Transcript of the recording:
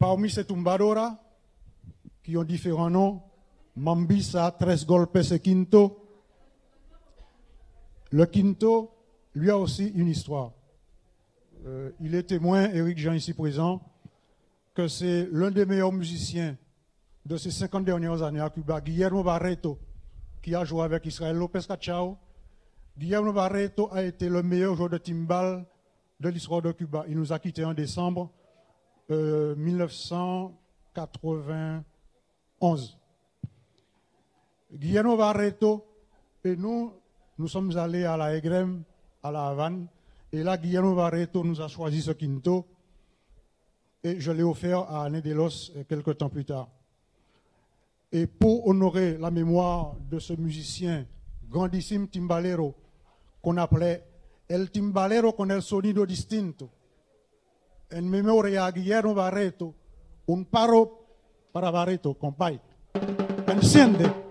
parmi ces tumbadora, qui ont différents noms, Mambisa, Tres Golpes et Quinto, le Quinto, lui a aussi une histoire. Il est témoin, Éric Jean ici présent, que c'est l'un des meilleurs musiciens de ces 50 dernières années à Cuba, Guillermo Barreto, qui a joué avec Israël Lopez Cachao. Guillermo Barreto a été le meilleur joueur de timbal de l'histoire de Cuba. Il nous a quittés en décembre 1991. Guillermo Barreto et nous sommes allés à la Egrem, à la Havane, et là, Guillermo Barreto nous a choisi ce quinto, et je l'ai offert à Anne Delos quelques temps plus tard. Et pour honorer la mémoire de ce musicien grandissime timbalero, qu'on appelait El Timbalero con el sonido distinto, en memoria a Guillermo Barreto, un paro para Barreto, compay. Enciende.